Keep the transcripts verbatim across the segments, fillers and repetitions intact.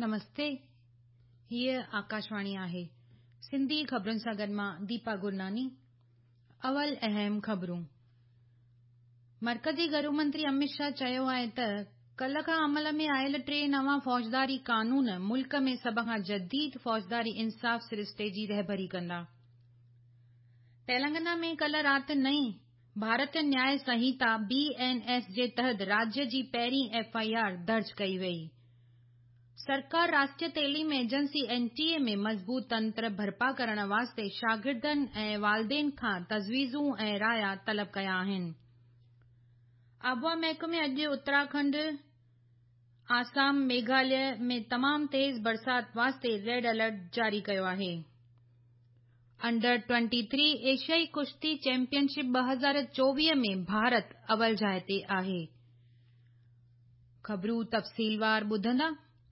नमस्ते। हीअ आकाशवाणी आहे। सिंधी ख़बरुनि सां गॾु मां दीपा गुरनानी। अवल अहम ख़बरूं। मर्कज़ी गृह मंत्री अमित शाह चयो आहे त कल्ह खां अमल में आयल टे नवां फ़ौजदारी क़ानून मुल्क में सभ खां जदीद फ़ौजदारी इंसाफ़ सिरिश्ते जी रहबरी कंदा। तेलंगाना में कल्ह राति नई भारतीय न्याय संहिता बी एन एस जे तहत राज्य जी पहिरीं एफ आई आर दर्ज कई वई। सरकार राष्ट्रीय तइलीम एजेंसी एन टी ए में मज़बूत तंत्र भरपा करण वास्ते शागिर्दनि ऐं वालिदेन खां तजवीज़ूं ऐं राया तलब कया आहिनि। आबहवा महकमे अॼु उत्तराखंड, आसाम, मेघालय में तमाम तेज़ बरसात वास्ते रेड अलर्ट जारी कयो आहे। अंडर तेईस एशियाई कुश्ती चैंपियनशिप ॿ हज़ार चोवीह में भारत अवल जाइ ते आहे। ख़बरूं तफ़सीलवार ॿुधंदा।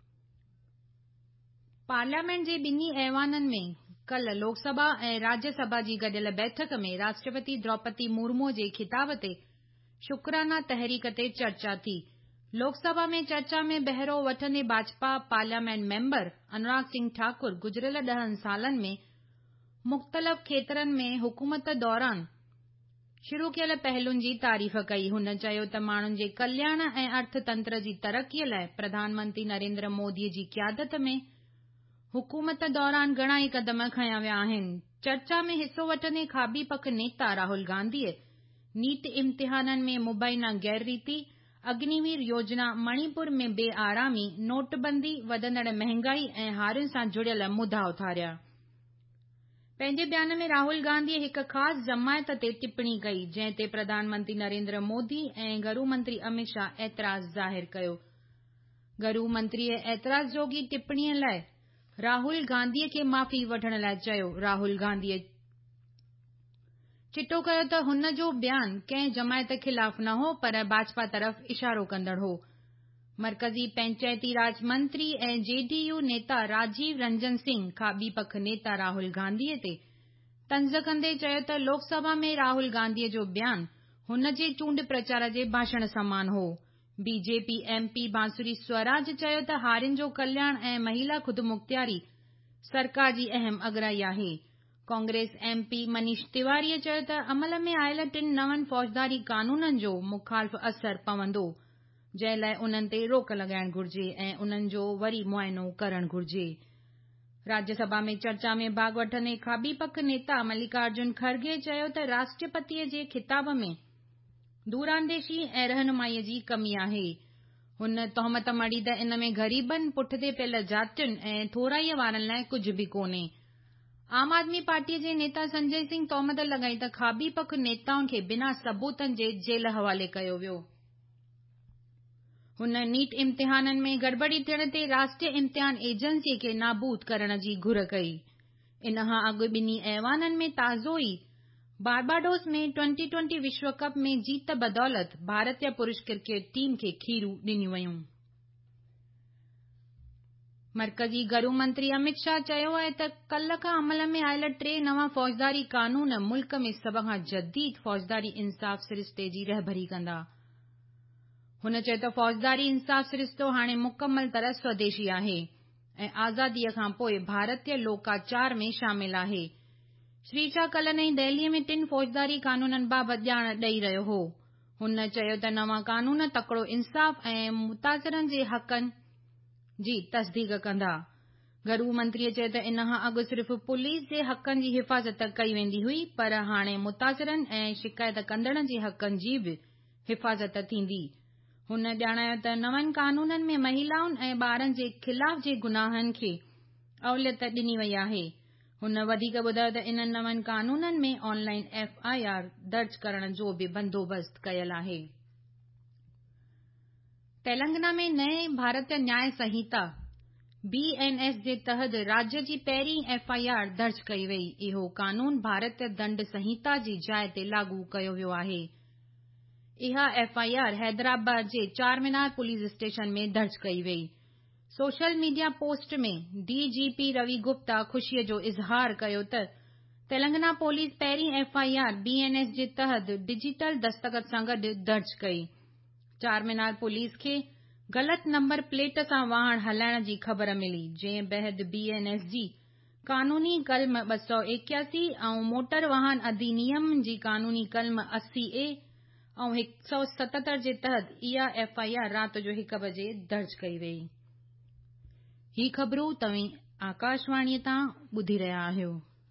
पार्लियामेंट जे ॿिन्ही ऐवाननि में कल्ह लोकसभा ऐं राज्यसभा जी गॾियल बैठक में राष्ट्रपति द्रौपदी मुर्मू जे खिताब ते शुक्राना तहरीक ते चर्चा थी। लोकसभा में चर्चा में बहिरो वठंदे भाजपा पार्लियामेंट मेंबर अनुराग सिंह ठाकुर गुज़िरियल ॾहनि सालनि में मुख़्तलिफ़ खेत्रनि में हुकूमत दौरान शुरू कयल पहलुनि जी तारीफ़ कई। हुन चयो त माण्हुनि जे कल्याण ऐं अर्थतंत्र जी तरक़ीअ लाइ प्रधानमंत्री नरेंद्र मोदीअ जी क़यादत में हुकूमत दौरान घणा ई क़दम खंया विया आहिनि। चर्चा में हिस्सो वठंदे खाबी पख नेता राहुल गांधीअ नीट इम्तिहाननि में मुबैना गैररीति, अग्निवीर योजना, मणिपुर में बेआरामी, नोटबंदी, वधंदड़ महांगाई ऐं हारियुनि सां जुड़ियल मुद्दा उथारिया। पंहिंजे बयान में राहुल गांधीअ हिक ख़ासि जमायत ते टिप्पणी कई, जंहिं ते प्रधानमंत्री नरेंद्र मोदी ऐं गृह मंत्री अमित शाह एतिराज़ ज़ाहिर कयो। गृह मंत्रीअ एतिराज़ जोगी टिप्पणीअ लाइ राहुल गांधीअ खे माफ़ी वठण लाइ चयो। राहुल गांधीअ चिटो कयो त हुन जो बयान कंहिं जमायत ख़िलाफ़ न हो, पर भाजपा तरफ़ इशारो कंदड़ हो। मर्कज़ी पंचायती राज मंत्री ऐं जे डी यू नेता राजीव रंजन सिंह खाॿी पख नेता राहुल गांधीअ ते तंज़ कंदे चयो त लोकसभा में राहुल गांधीअ जो बयान हुन जे चूंड प्रचार जे भाषण समान हो। बीजेपी एम पी बांसुरी स्वराज चयो त हारियुनि जो कल्याण ऐं महिला ख़ुदमुख़्तियारी सरकार जी अहम अगराई आहे। कांग्रेस एम पी मनीष तिवारीअ चयो त अमल में आयल टिनि नवनि फ़ौजदारी क़ानूननि जो मुख़ालिफ़ असर पवंदो, जंहिं लाइ उन्हनि ते रोक लॻाइण घुर्जे ऐं उन्हनि जो वरी मुआयनो करणु घुर्जे। राज्यसभा में चर्चा में भाॻ वठंदे खाॿी पख नेता मल्लिकार्जुन खड़गे चयो त राष्ट्रपतिअ जे खिताब में दूरांदेशी ऐं रहनुमाईअ जी कमी आहे। हुन तहमत मढ़ी त इन में ग़रीबनि, पुठिते पियल जातियुनि ऐं थोराईअ वारनि लाइ कुझु बि कोन्हे। आम आदमी पार्टीअ जे नेता संजय सिंह तहमत लॻाई त खाॿी पख नेताउनि खे बिना सबूतनि जे जेल हवाले कयो वियो। हुन नीट इम्तिहाननि में गड़बड़ी थियण ते राष्ट्रीय इम्तिहान एजेंसीअ खे नाबूद करण जी घुर कई। इन खां अॻु ॿिन्ही ऐवाननि में ताज़ो ई बारबाडोस में ट्वेंटी ट्वेंटी विश्व कप में जीत बदौलत भारतीय पुरुष क्रिकेट टीम खे खीरूं ॾिनियूं वयूं। मर्कज़ी गृह मंत्री अमित शाह चयो आहे त कल्ह खां अमल में आयल टे नवां फ़ौजदारी क़ानून मुल्क में सभ खां जदीद फ़ौजदारी इंसाफ़ सिरिश्ते जी रहबरी कंदा। हुन चयो त फ़ौजदारी इंसाफ़ सिरिश्तो हाणे मुकमल तरह स्वदेशी आहे ऐं आज़ादीअ खां पोइ भारतीय लोकाचार में शामिल आहे। श्री शाह कल्ह नईं दहलीअ में टिनि फ़ौजदारी क़ानूननि बाबति ॼाण ॾेई रहियो हो। हुन चयो त नवां क़ानून तकिड़ो इंसाफ़ ऐं मुतासिरनि जे हक़नि जी तस्दीक़ कंदा। गृह मंत्रीअ चयो त इन खां अॻु सिर्फ़ पुलिस जे हक़नि जी हिफ़ाज़त कई वेंदी हुई, पर हाणे मुतासिरनि ऐं शिकायत कंदड़नि जे हक़नि जी बि हिफ़ाज़त थींदी। हुन ॼाणायो त नवनि क़ानूननि में महिलाउनि ऐं ॿारनि जे ख़िलाफ़ जे गुनाहनि खे अहलियत ॾिनी वई आहे। हुन वधीक ॿुधायो त इन नवनि क़ानूननि में ऑनलाइन एफ आई आर दर्ज करण जो बि बंदोबस्त कयल आहे। तेलंगाना में नए भारतीय न्याय संहिता बी एन एस जे तहत राज्य जी पहिरीं एफ आई आर दर्ज कई वई। इहो क़ानून भारतीय दंड संहिता जी जाइ ते लागू कयो वियो आहे। इहा एफ आई आर हैदराबाद जे चारमीनार पुलिस स्टेशन में दर्ज कई वई। सोशल मीडिया पोस्ट में D G P Ravi Gupta ख़ुशीअ जो इज़हार कयो त तेलंगाना पुलिस पहिरीं F I R B N S जे तहत डिजिटल दस्तख़त सां गॾु दर्ज कई। चारमीनार पुलिस खे ग़लति नंबर प्लेट सां वाहन हलाइण जी ख़बर मिली, जंहिं बैदि बी एन एस जी क़ानूनी कलम ॿ सौ एकासी ऐं मोटर वाहन अधिनियम जी क़ानूनी कलम असी ए ऐं हिकु सौ सतहतरि जे तहत इहा एफ आई आर राति जो हिकु बजे दर्ज कई वई। ही ख़बरूं तव्हीं आकाशवाणीअ तां ॿुधी रहिया आहियो।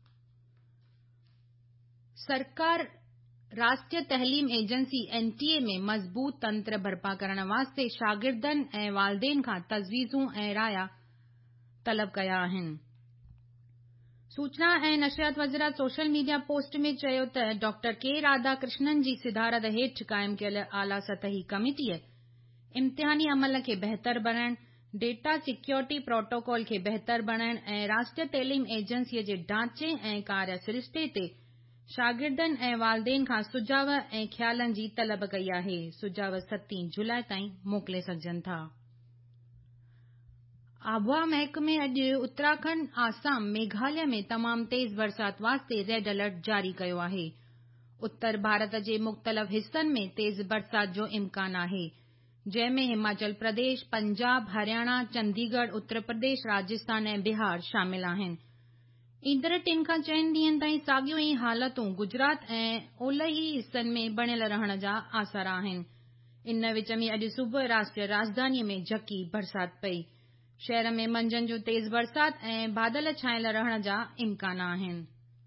सरकार राष्ट्रीय तहलीम एजेंसी एन टी ए में मज़बूत तंत्र बर्पा करण वास्ते शागिर्दनि ऐं वालदेन खां तजवीज़ूं ऐं राया तलब कया आहिनि। सूचना ऐं नशरियात वज़ारत सोशल मीडिया पोस्ट में चयो त डॉक्टर के राधाकृष्णन जी सिधारत हेठि क़ाइमु कयल आला सतही कमेटीअ इम्तिहानी अमल खे बहितर बणाइण, डेटा सिक्योरिटी प्रोटोकॉल खे बहितर बणाइण ऐं राष्ट्रीय तइलीम एजेंसीअ जे ढांचे ऐं कार्य सिरिश्ते ते शागिर्दनि ऐं वालदेन खां सुझाव ऐं ख़्यालनि जी तलब कई आहे। सुझाव सतीं जुलाई ताईं मोकिले सघजनि था। आबहवा महकमे अॼु उत्तराखंड, आसाम, मेघालय में तमाम तेज़ बरसात वास्ते रेड अलर्ट जारी कयो आहे। उत्तर भारत जे मुख़्तलिफ़ हिस्सनि में तेज़ बरसात जो इम्कान आहे, जंहिं में हिमाचल प्रदेश, पंजाब, हरियाणा, चंडीगढ़, उत्तर प्रदेश, राजस्थान ऐं बिहार शामिल आहिनि। ईंदड़ टिनि खां चइनि ॾींहनि ताईं साॻियूं ई हालतूं गुजरात ऐं ओलही हिस्सनि में बणियल रहण जा आसार आहिनि। इन विच में अॼु सुबुह राष्ट्रीय राजधानीअ में झकी बरसात पई। शहर में मंझंदि जो तेज़ बरसात ऐं बादल छायल रहण जा इम्कान आहिनि।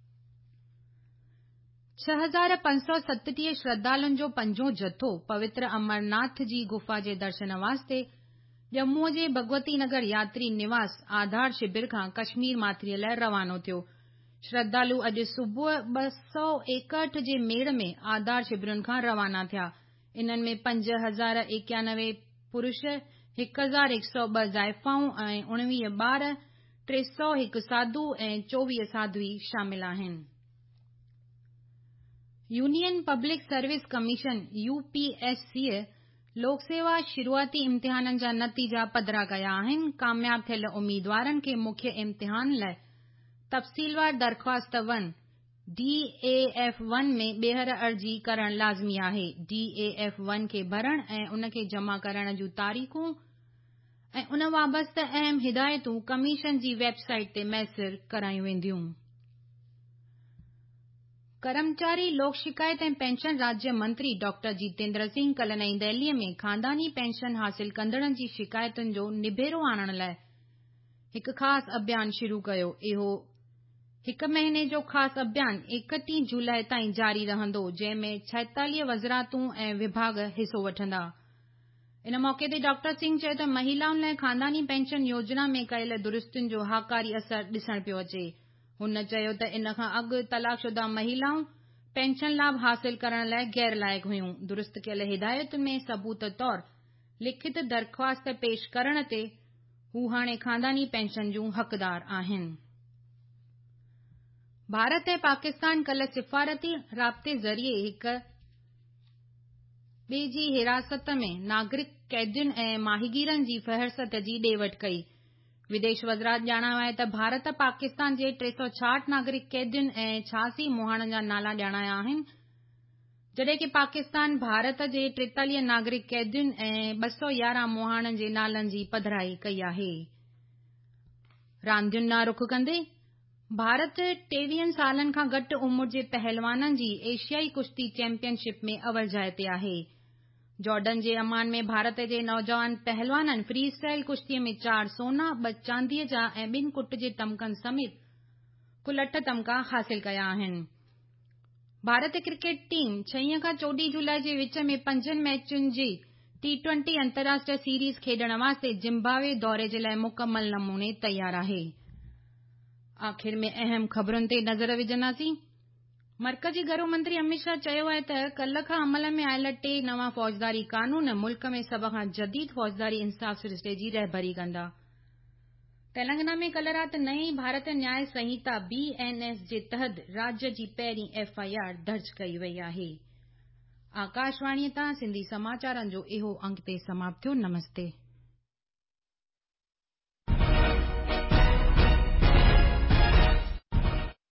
छह हज़ार पंज सौ सतटीह श्रद्धालुनि जो पंजो जथो पवित्र अमरनाथ जी गुफ़ा जे दर्शन वास्ते जम्मूअ जे भगवती नगर यात्री निवास आधार शिविर खां कश्मीर माथिरीअ लाइ रवानो थियो। श्रद्धालु अॼु सुबुह ॿ सौ एकहठि जे मेड़ में आधार शिविरुनि खां रवाना थिया। इन्हनि में पंज हज़ार एकानवे पुरुष, हिकु हज़ार हिकु सौ ॿ ज़ाइफ़ाऊं ऐं उणिवीह ॿार, टे सौ हिकु साधु ऐं चोवीह साध्वी शामिल आहिनि। Union public service commission U P S सीअ लोकसेवा शुरूआती इम्तिहाननि जा नतीजा पधिरा कया आहिनि। कामयाब थियल उम्मीदवारनि खे मुख्य इम्तिहान लाइ तफ़सीलवार दरख़्वास्त one D A F one में ॿीहर अर्ज़ी करणु लाज़मी आहे। डी ए एफ वन खे भरण ऐं उन खे जमा करण जूं तारीख़ूं ऐं उन वाबस्ते अहम हिदायतूं कमीशन जी वेबसाइट ते मैसर करायूं वेंदियूं। कर्मचारी लोक शिकायत ऐं पेंशन राज्य मंत्री डॉक्टर जितेंद्र सिंह कल्ह नईं दिल्लीअ में ख़ानदानी पेंशन हासिल कंदड़नि जी शिकायतुनि जो निबेरो आणण लाइ हिकु ख़ासि अभियान शुरू कयो। इहो हिकु महीने जो ख़ासि अभियान एकटीह जुलाई ताईं जारी रहंदो, जंहिं में छहतालीह वज़ारतूं ऐं विभाग हिसो वठंदा। इन मौक़े ते डॉक्टर सिंह चयो त महिलाउनि लाइ ख़ानदानी पेंशन योजना में कयल दुरुस्तियुनि जो हाकारी असर ॾिसण पियो अचे। हुन चयो त इन खां अॻु तलाकशुदा महिलाऊं पेंशन लाभ हासिल करण लाइ गैर लाइक़ हुयूं। दुरुस्त कयल हिदायतुनि में सबूत तौर लिखित दरख़्वास्त पेश करण ते हू हाणे ख़ानदानी पेंशन जूं हक़दार आहिनि। भारत ऐं पाकिस्तान कल्ह सिफ़ारती राब्ते ज़रिए हिक ॿिए जी हिरासत में नागरिक कैदियुनि ऐं माहीगीरनि जी फ़हरिस्त जी ॾे वठि कई। विदेश वज़ारत ॼाणायो आहे त भारत पाकिस्तान जे टे सौ छाहठि नागरिक कैदियुनि ऐं छियासी मुहाणनि जा नाला ॼाणाया आहिनि, जॾहिं कि पाकिस्तान भारत जे टेतालीह नागरिक कैदियुनि ऐं ॿ सौ यारहं मुहाणनि जे नालनि जी पधिराई कई आहे। रांदियुनि ॾांहुं रुख़ कंदे भारत टेवीहनि सालनि खां घटि उमिरि जे पहलवाननि जी एशियाई कुश्ती चैंपियनशिप में अवल जाइ ते आहे। जॉर्डन जे अमान में भारत जे नौजवान पहलवाननि फ्री स्टाइल कुश्तीअ में चार सोना, ॿ चांदीअ जा ऐं ॿिनि कुट जे तमग़नि समेत कुल अठ तमग़ा हासिल कया आहिनि। भारत क्रिकेट टीम छहीं खां चोॾहीं जुलाई जे विच में पंजनि मैचुनि जी टी ट्वेंटी अंतर्राष्ट्रीय सीरीज़ खेॾण वास्ते जिम्बाब्वे दौरे जे लाइ मुकमल नमूने तयार आहे। आख़िर में अहम ख़बरुनि ते नज़र विझंदासीं। मर्कज़ी गृह मंत्री अमित शाह चयो आहे त कल्ह खां अमल में आयल टे नवां फ़ौजदारी क़ानून मुल्क में सभ खां जदीद फ़ौजदारी इंसाफ़ सिरिश्ते जी रहबरी कंदा। तेलंगाना में कल्ह राति नई भारत न्याय संहिता बी एन एस जे तहत राज्य जी पहिरीं एफ आई आर दर्ज कई वई आहे। आकाशवाणीअ तां सिंधी समाचारनि जो इहो अंक ते समाप्त थियो। नमस्ते।